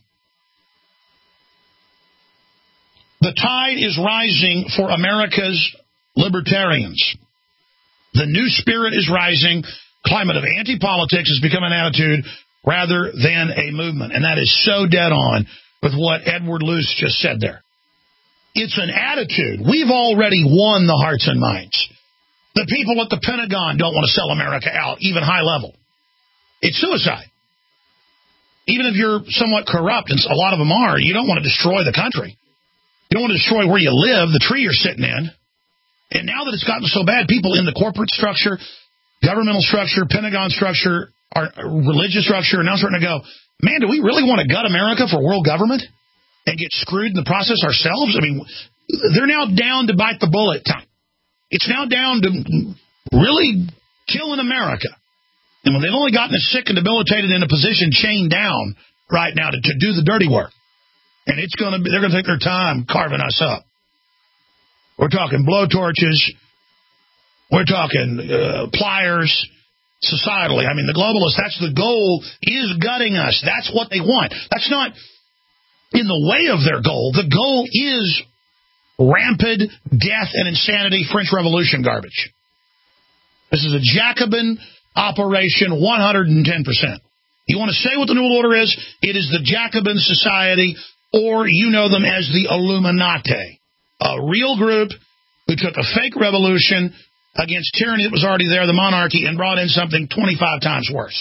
Speaker 2: The tide is rising for America's libertarians. The new spirit is rising. Climate of anti-politics has become an attitude rather than a movement. And that is so dead on with what Edward Luce just said there. It's an attitude. We've already won the hearts and minds. The people at the Pentagon don't want to sell America out, even high level. It's suicide. Even if you're somewhat corrupt, and a lot of them are, you don't want to destroy the country. You don't want to destroy where you live, the tree you're sitting in. And now that it's gotten so bad, people in the corporate structure, governmental structure, Pentagon structure, our religious structure are now starting to go, man, do we really want to gut America for world government and get screwed in the process ourselves? I mean, they're now down to bite the bullet time. It's now down to really killing America. And when they've only gotten us sick and debilitated in a position chained down right now to do the dirty work. And they're going to take their time carving us up. We're talking blowtorches. We're talking pliers. Societally, I mean, the globalists, that's the goal, is gutting us. That's what they want. That's not in the way of their goal. The goal is rampant death and insanity, French Revolution garbage. This is a Jacobin operation, 110%. You want to say what the New World Order is? It is the Jacobin Society, or you know them as the Illuminati, a real group who took a fake revolution against tyranny that was already there, the monarchy, and brought in something 25 times worse.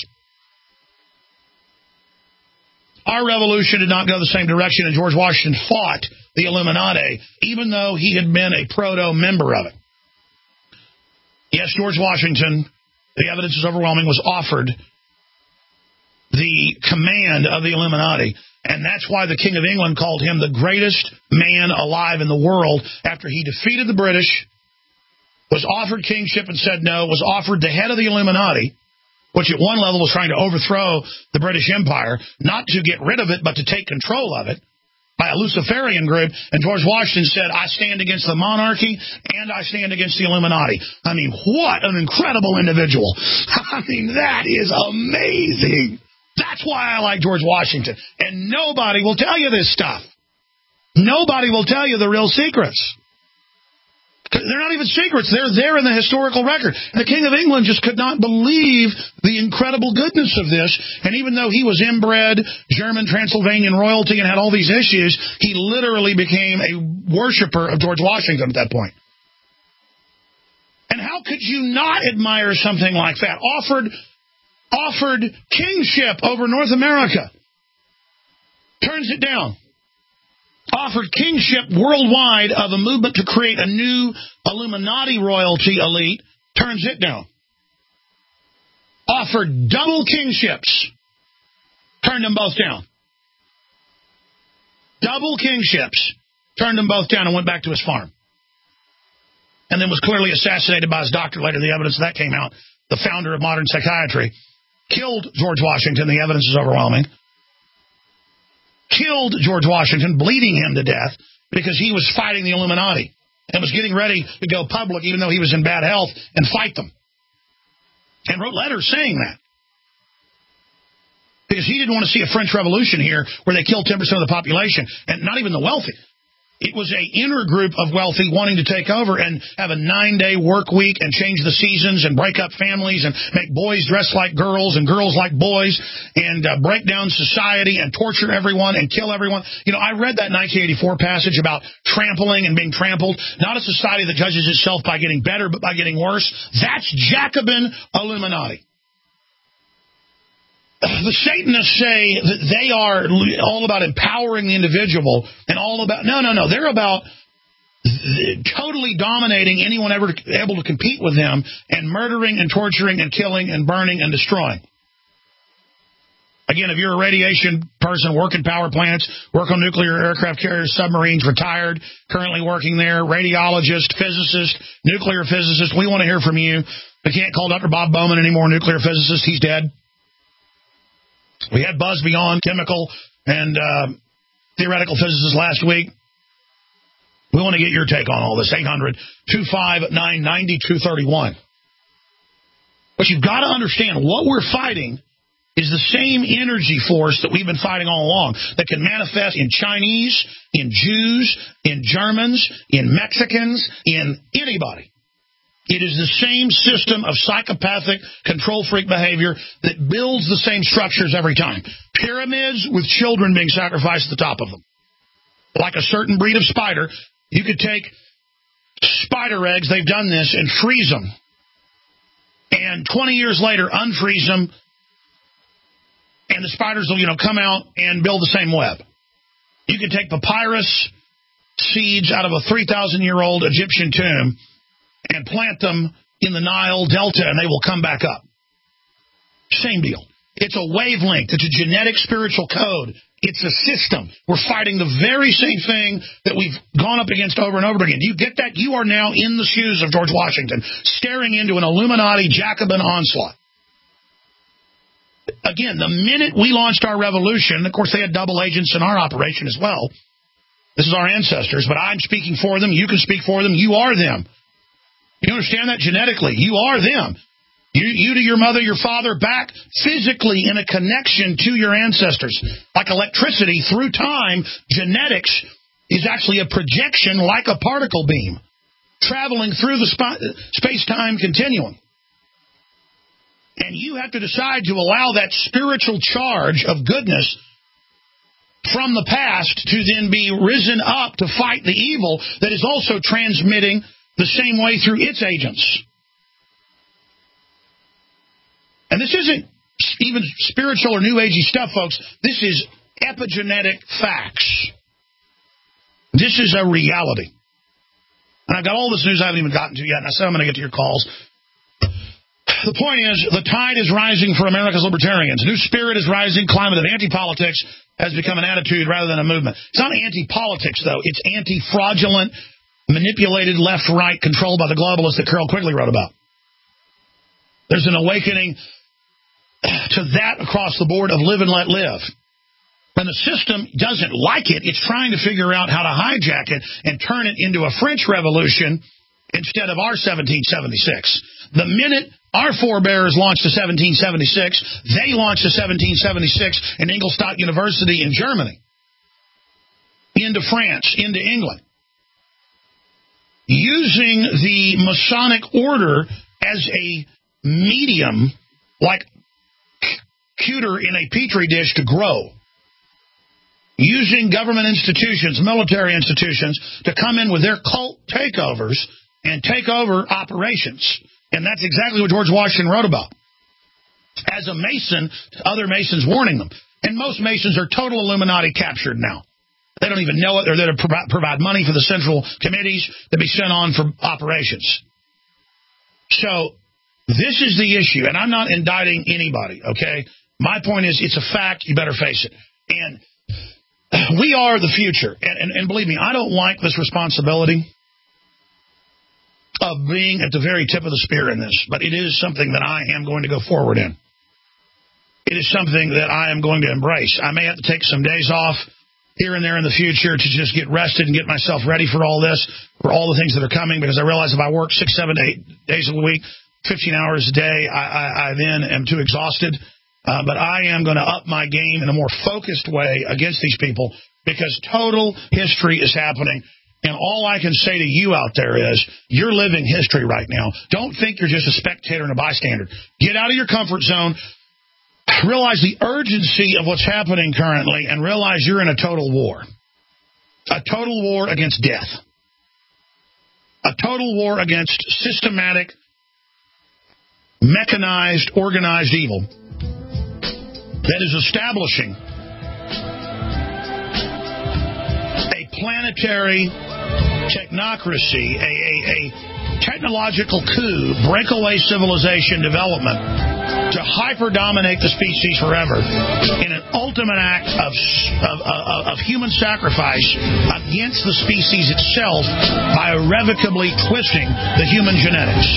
Speaker 2: Our revolution did not go the same direction, and George Washington fought the Illuminati, even though he had been a proto-member of it. Yes, George Washington, the evidence is overwhelming, was offered the command of the Illuminati, and that's why the King of England called him the greatest man alive in the world after he defeated the British, was offered kingship and said no, was offered the head of the Illuminati, which at one level was trying to overthrow the British Empire, not to get rid of it, but to take control of it by a Luciferian group. And George Washington said, I stand against the monarchy and I stand against the Illuminati. I mean, what an incredible individual. I mean, that is amazing. That's why I like George Washington. And nobody will tell you this stuff. Nobody will tell you the real secrets. They're not even secrets. They're there in the historical record. And the King of England just could not believe the incredible goodness of this. And even though he was inbred German Transylvanian royalty and had all these issues, he literally became a worshiper of George Washington at that point. And how could you not admire something like that? Offered kingship over North America. Turns it down. Offered kingship worldwide of a movement to create a new Illuminati royalty elite, turns it down. Offered double kingships, turned them both down. Double kingships, turned them both down and went back to his farm. and then was clearly assassinated by his doctor later. The evidence of that came out. The founder of modern psychiatry killed George Washington. The evidence is overwhelming. Killed George Washington, bleeding him to death because he was fighting the Illuminati and was getting ready to go public, even though he was in bad health, and fight them. And wrote letters saying that. Because he didn't want to see a French Revolution here where they killed 10% of the population, and not even the wealthy. It was an inner group of wealthy wanting to take over and have a 9-day work week and change the seasons and break up families and make boys dress like girls and girls like boys and break down society and torture everyone and kill everyone. You know, I read that 1984 passage about trampling and being trampled. Not a society that judges itself by getting better but by getting worse. That's Jacobin Illuminati. The Satanists say that they are all about empowering the individual and all about... No. They're about totally dominating anyone ever able to compete with them and murdering and torturing and killing and burning and destroying. Again, if you're a radiation person, work in power plants, work on nuclear aircraft carriers, submarines, retired, currently working there, radiologist, physicist, nuclear physicist, we want to hear from you. We can't call Dr. Bob Bowman anymore, nuclear physicist. He's dead. We had Buzz Beyond, chemical and theoretical physicists last week. We want to get your take on all this. 800-259-9231. But you've got to understand what we're fighting is the same energy force that we've been fighting all along that can manifest in Chinese, in Jews, in Germans, in Mexicans, in anybody. It is the same system of psychopathic control freak behavior that builds the same structures every time. Pyramids with children being sacrificed at the top of them. Like a certain breed of spider, you could take spider eggs, they've done this, and freeze them. And 20 years later, unfreeze them, and the spiders will, come out and build the same web. You could take papyrus seeds out of a 3,000-year-old Egyptian tomb and plant them in the Nile Delta, and they will come back up. Same deal. It's a wavelength. It's a genetic spiritual code. It's a system. We're fighting the very same thing that we've gone up against over and over again. Do you get that? You are now in the shoes of George Washington, staring into an Illuminati Jacobin onslaught. Again, the minute we launched our revolution, of course, they had double agents in our operation as well. This is our ancestors, but I'm speaking for them. You can speak for them. You are them. You understand that genetically? You are them. You to your mother, your father, back physically in a connection to your ancestors. Like electricity through time, genetics is actually a projection like a particle beam traveling through the space-time continuum. And you have to decide to allow that spiritual charge of goodness from the past to then be risen up to fight the evil that is also transmitting the same way through its agents. And this isn't even spiritual or New Agey stuff, folks. This is epigenetic facts. This is a reality. And I've got all this news I haven't even gotten to yet, and I said I'm going to get to your calls. The point is, the tide is rising for America's libertarians. New spirit is rising. Climate of anti-politics has become an attitude rather than a movement. It's not anti-politics, though. It's anti-fraudulent, manipulated left-right controlled by the globalists that Carol Quigley wrote about. There's an awakening to that across the board of live and let live. When the system doesn't like it, it's trying to figure out how to hijack it and turn it into a French Revolution instead of our 1776. The minute our forebears launched the 1776, they launched the 1776 in Ingolstadt University in Germany, into France, into England, using the Masonic order as a medium, like cuter in a petri dish, to grow. Using government institutions, military institutions, to come in with their cult takeovers and take over operations. And that's exactly what George Washington wrote about. As a Mason, other Masons warning them. And most Masons are total Illuminati captured now. They don't even know it. They're there to provide money for the central committees to be sent on for operations. So this is the issue. And I'm not indicting anybody, okay? My point is, it's a fact. You better face it. And we are the future. And believe me, I don't like this responsibility. of being at the very tip of the spear in this, but it is something that I am going to go forward in. It is something that I am going to embrace. I may have to take some days off here and there in the future to just get rested and get myself ready for all this, for all the things that are coming, because I realize if I work 6, 7, 8 days a week, 15 hours a day, I then am too exhausted. But I am going to up my game in a more focused way against these people, because total history is happening. And all I can say to you out there is, you're living history right now. Don't think you're just a spectator and a bystander. Get out of your comfort zone. Realize the urgency of what's happening currently, and realize you're in a total war. A total war against death. A total war against systematic, mechanized, organized evil that is establishing a planetary technocracy, a technological coup, breakaway civilization development to hyper-dominate the species forever in an ultimate act of human sacrifice against the species itself by irrevocably twisting the human genetics.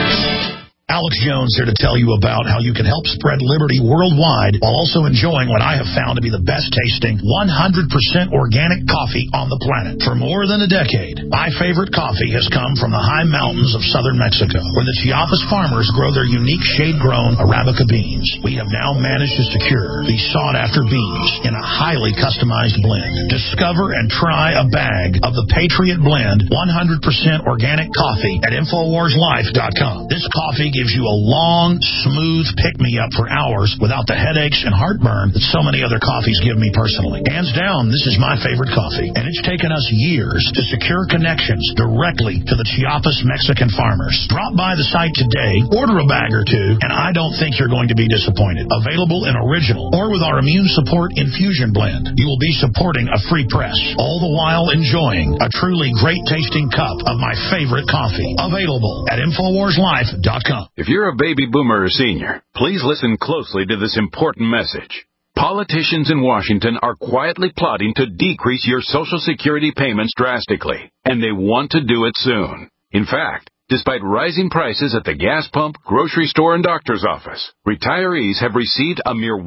Speaker 2: Alex Jones here to tell you about how you can help spread liberty worldwide while also enjoying what I have found to be the best tasting 100% organic coffee on the planet. For more than a decade, my favorite coffee has come from the high mountains of southern Mexico, where the Chiapas farmers grow their unique shade-grown Arabica beans. We have now managed to secure these sought-after beans in a highly customized blend. Discover and try a bag of the Patriot Blend 100% organic coffee at InfoWarsLife.com. This coffee gives you a long, smooth pick-me-up for hours without the headaches and heartburn that so many other coffees give me personally. Hands down, this is my favorite coffee, and it's taken us years to secure connections directly to the Chiapas Mexican farmers. Drop by the site today, order a bag or two, and I don't think you're going to be disappointed. Available in original or with our immune support infusion blend. You will be supporting a free press, all the while enjoying a truly great-tasting cup of my favorite coffee. Available at InfoWarsLife.com.
Speaker 14: If you're a baby boomer or senior, please listen closely to this important message. Politicians in Washington are quietly plotting to decrease your Social Security payments drastically, and they want to do it soon. In fact, despite rising prices at the gas pump, grocery store, and doctor's office, retirees have received a mere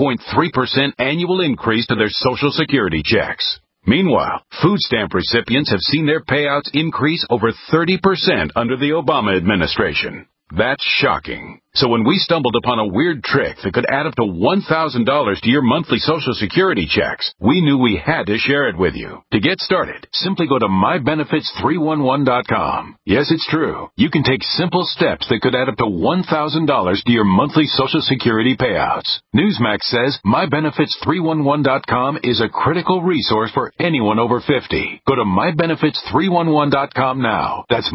Speaker 14: 1.3% annual increase to their Social Security checks. Meanwhile, food stamp recipients have seen their payouts increase over 30% under the Obama administration. That's shocking. So when we stumbled upon a weird trick that could add up to $1,000 to your monthly Social Security checks, we knew we had to share it with you. To get started, simply go to MyBenefits311.com. Yes, it's true. You can take simple steps that could add up to $1,000 to your monthly Social Security payouts. Newsmax says MyBenefits311.com is a critical resource for anyone over 50. Go to MyBenefits311.com now. That's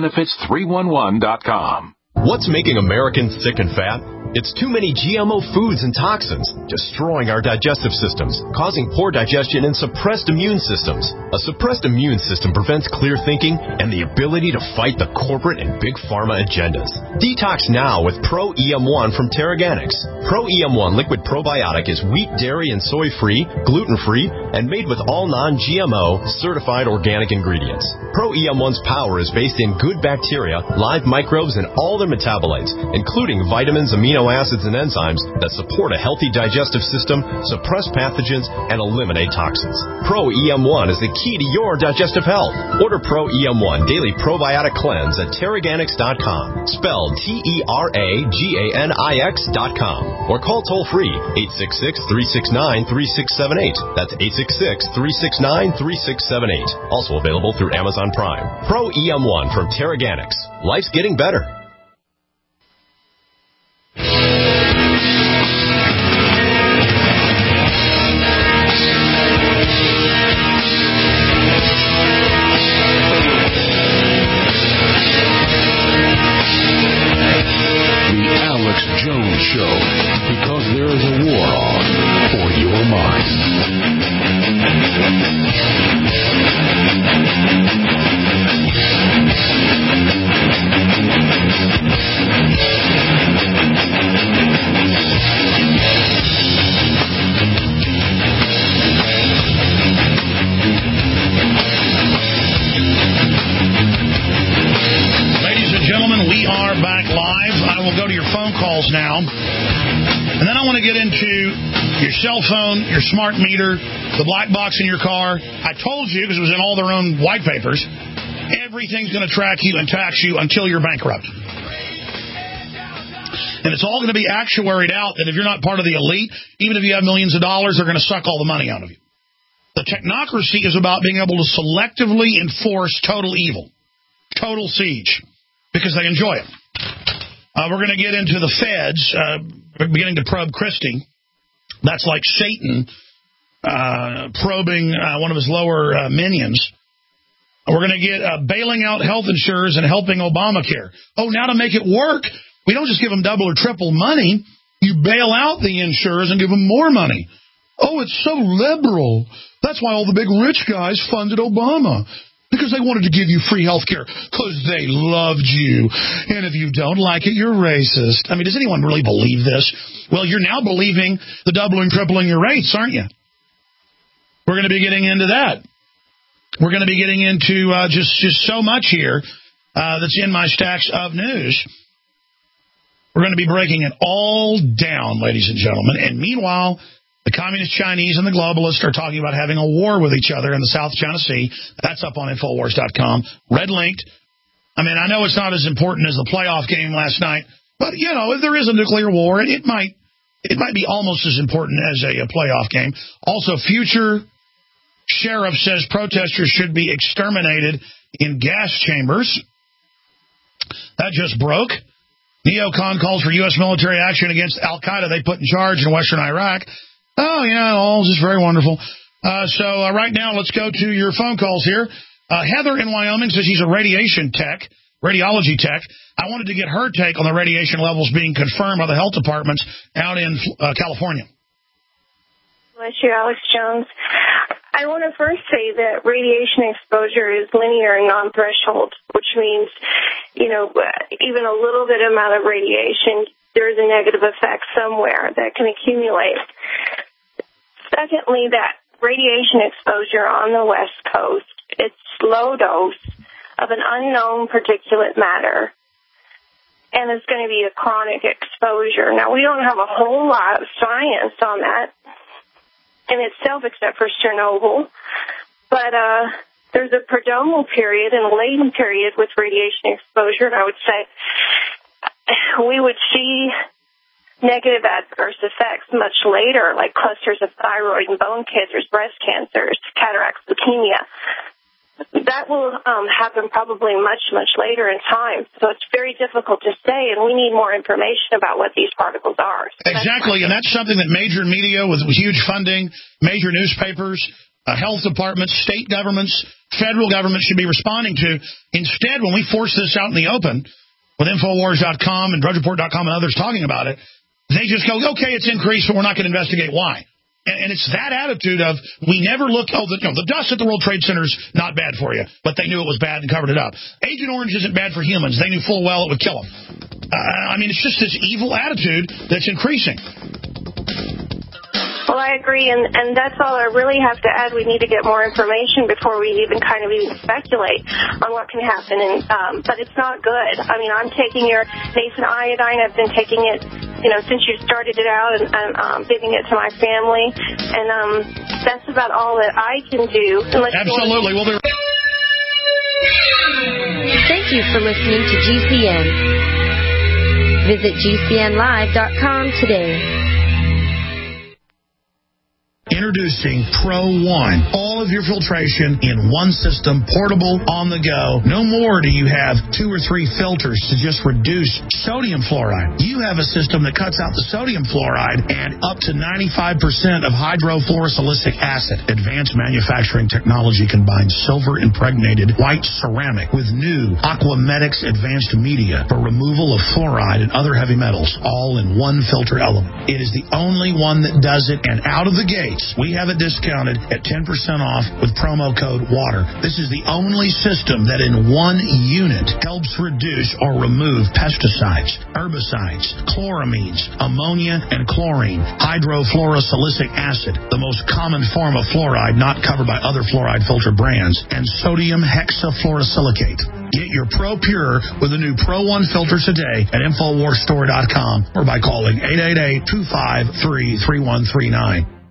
Speaker 14: MyBenefits311.com.
Speaker 15: What's making Americans sick and fat? It's too many GMO foods and toxins, destroying our digestive systems, causing poor digestion and suppressed immune systems. A suppressed immune system prevents clear thinking and the ability to fight the corporate and big pharma agendas. Detox now with Pro EM1 from Teraganix. Pro EM1 liquid probiotic is wheat, dairy, and soy-free, gluten-free, and made with all non-GMO, certified organic ingredients. Pro EM1's power is based in good bacteria, live microbes, and all their metabolites, including vitamins, amino acids, and enzymes that support a healthy digestive system, suppress pathogens, and eliminate toxins. Pro EM1 is the key to your digestive health. Order Pro EM1 Daily Probiotic Cleanse at Teraganix.com, spelled Teraganix.com, or call toll-free 866-369-3678. That's 866-369-3678. Also available through Amazon Prime. Pro EM1 from Teraganix. Life's getting better.
Speaker 1: Jones Show, because there is a war on for your mind.
Speaker 2: and we'll go to your phone calls now. And then I want to get into your cell phone, your smart meter, the black box in your car. I told you, because it was in all their own white papers, everything's going to track you and tax you until you're bankrupt. And it's all going to be actuaried out that if you're not part of the elite, even if you have millions of dollars, they're going to suck all the money out of you. The technocracy is about being able to selectively enforce total evil, total siege, because they enjoy it. We're going to get into the feds beginning to probe Christie. That's like Satan probing one of his lower minions. We're going to get bailing out health insurers and helping Obamacare. Oh, now to make it work, we don't just give them double or triple money. You bail out the insurers and give them more money. Oh, it's so liberal. That's why all the big rich guys funded Obama. Because they wanted to give you free health care. Because they loved you. And if you don't like it, you're racist. I mean, does anyone really believe this? Well, you're now believing the doubling, tripling your rates, aren't you? We're going to be getting into that. We're going to be getting into just so much here that's in my stacks of news. We're going to be breaking it all down, ladies and gentlemen. And meanwhile, the Communist Chinese and the globalists are talking about having a war with each other in the South China Sea. That's up on Infowars.com. Red linked. I mean, I know it's not as important as the playoff game last night, but, you know, if there is a nuclear war, it might be almost as important as a playoff game. Also, future sheriff says protesters should be exterminated in gas chambers. That just broke. Neocon calls for U.S. military action against al-Qaeda they put in charge in western Iraq. Oh, yeah, all just very wonderful. So right now, let's go to your phone calls here. Heather in Wyoming says she's a radiology tech. I wanted to get her take on the radiation levels being confirmed by the health departments out in California.
Speaker 16: Bless you, Alex Jones. I want to first say that radiation exposure is linear and non-threshold, which means, you know, even a little bit amount of radiation, there's a negative effect somewhere that can accumulate. Secondly, that radiation exposure on the West Coast, it's low dose of an unknown particulate matter, and it's going to be a chronic exposure. Now, we don't have a whole lot of science on that in itself except for Chernobyl, but there's a prodromal period and a latent period with radiation exposure, and I would say we would see negative adverse effects much later, like clusters of thyroid and bone cancers, breast cancers, cataracts, leukemia. That will happen probably much, much later in time. So it's very difficult to say, and we need more information about what these particles are. So
Speaker 2: exactly, and that's something that major media with huge funding, major newspapers, health departments, state governments, federal governments should be responding to. Instead, when we force this out in the open, with Infowars.com and DrudgeReport.com and others talking about it, they just go, okay, it's increased, but we're not going to investigate why. And it's that attitude of, we never look, the dust at the World Trade Center is not bad for you, but they knew it was bad and covered it up. Agent Orange isn't bad for humans. They knew full well it would kill them. I mean, it's just this evil attitude that's increasing.
Speaker 16: Well, I agree, and that's all I really have to add. We need to get more information before we even speculate on what can happen. But it's not good. I mean, I'm taking your nascent iodine. I've been taking it, since you started it out, and I'm giving it to my family. And that's about all that I can do.
Speaker 2: Absolutely. Well,
Speaker 17: thank you for listening to GCN. Visit GCNlive.com today.
Speaker 2: Introducing Pro One. All of your filtration in one system, portable, on the go. No more do you have 2 or 3 filters to just reduce sodium fluoride. You have a system that cuts out the sodium fluoride and up to 95% of hydrofluorosilicic acid. Advanced manufacturing technology combines silver-impregnated white ceramic with new Aquamedics advanced media for removal of fluoride and other heavy metals, all in one filter element. It is the only one that does it, and out of the gates, We have it discounted at 10% off with promo code WATER. This is the only system that in one unit helps reduce or remove pesticides, herbicides, chloramines, ammonia, and chlorine, hydrofluorosilicic acid, the most common form of fluoride not covered by other fluoride filter brands, and sodium hexafluorosilicate. Get your Pro Pure with the new Pro 1 filter today at InfoWarsStore.com or by calling 888-253-3139.